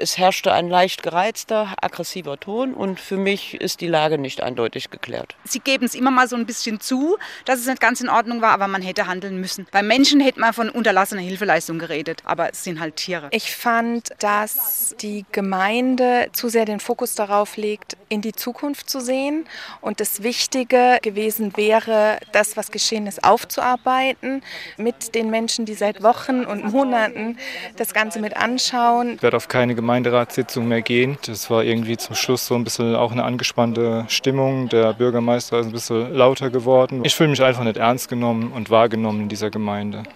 Es herrschte ein leicht gereizter, aggressiver Ton und für mich ist die Lage nicht eindeutig geklärt. Sie geben es immer mal so ein bisschen zu, dass es nicht ganz in Ordnung war, aber man hätte handeln müssen. Bei Menschen hätte man von unterlassener Hilfeleistung geredet, aber es sind halt Tiere. Ich fand, dass die Gemeinde zu sehr den Fokus darauf legt, in die Zukunft zu sehen und das Wichtige gewesen wäre, das, was geschehen ist, aufzuarbeiten mit den Menschen, die seit Wochen und Monaten das Ganze mit anschauen. Ich werde auf keine Gemeinderatssitzung mehr gehen. Das war irgendwie zum Schluss so ein bisschen auch eine angespannte Stimmung. Der Bürgermeister ist ein bisschen lauter geworden. Ich fühle mich einfach nicht ernst genommen und wahrgenommen in dieser Gemeinde.